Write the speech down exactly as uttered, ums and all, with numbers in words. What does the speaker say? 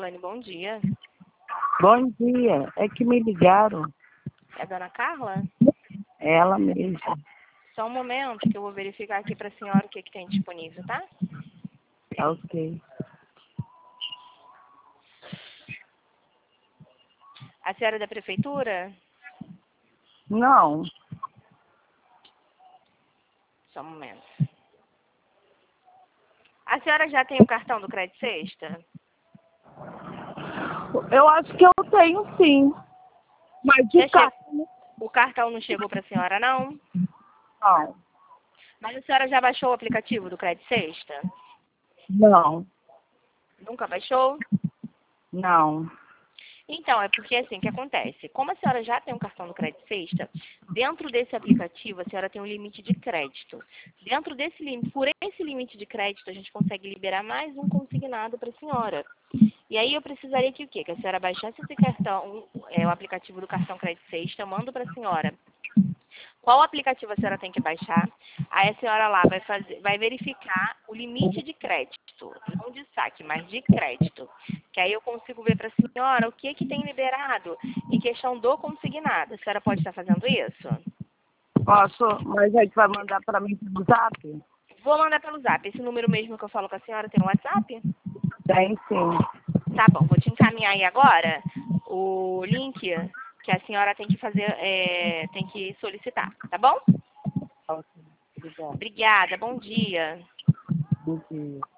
Elaine, bom dia. Bom dia. É que me ligaram. É a dona Carla? É ela mesma. Só um momento que eu vou verificar aqui para a senhora o que, que tem disponível, tá? Tá ok. A senhora é da prefeitura? Não. Só um momento. A senhora já tem o cartão do Crédito Sexta? Eu acho que eu tenho sim. Mas de Já che... cartão O cartão não chegou para a senhora, não? não. Mas a senhora já baixou o aplicativo do Crédito Sexta? Não. Nunca baixou? Não. Então, é porque assim, o que acontece? Como a senhora já tem um cartão do Crédito Sexta, dentro desse aplicativo a senhora tem um limite de crédito. Dentro desse limite, por esse limite de crédito, a gente consegue liberar mais um consignado para a senhora. E aí eu precisaria que o quê? Que a senhora baixasse esse cartão, é, o aplicativo do cartão Crédito Sexta, eu mando para a senhora qual aplicativo a senhora tem que baixar. Aí a senhora lá vai, fazer, vai verificar o limite de crédito, não de saque, mas de crédito. Que aí eu consigo ver para a senhora o que, que tem liberado em questão do consignado. A senhora pode estar fazendo isso? Posso, mas aí tu vai mandar para mim pelo zap? Vou mandar pelo zap. Esse número mesmo que eu falo com a senhora tem no WhatsApp? Tem sim. Tá bom, vou te encaminhar aí agora o link que a senhora tem que fazer, é, tem que solicitar, tá bom? Ok. Obrigada. Obrigada, bom dia. Bom dia.